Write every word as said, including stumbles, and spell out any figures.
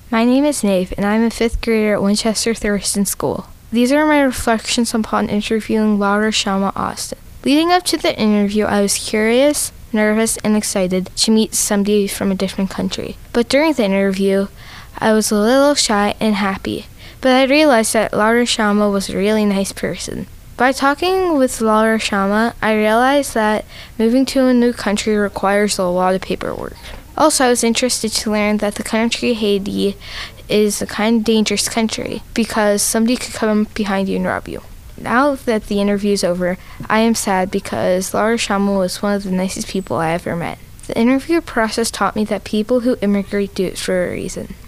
My name is Nave, and I'm a fifth grader at Winchester Thurston School. These are my reflections upon interviewing Laura Sharma Austin. Leading up to the interview, I was curious, nervous, and excited to meet somebody from a different country. But during the interview, I was a little shy and happy. But I realized that Laura Sharma was a really nice person. By talking with Laura Sharma, I realized that moving to a new country requires a lot of paperwork. Also, I was interested to learn that the country Haiti is a kind of dangerous country because somebody could come behind you and rob you. Now that the interview is over, I am sad because Laura Sharma was one of the nicest people I ever met. The interview process taught me that people who immigrate do it for a reason.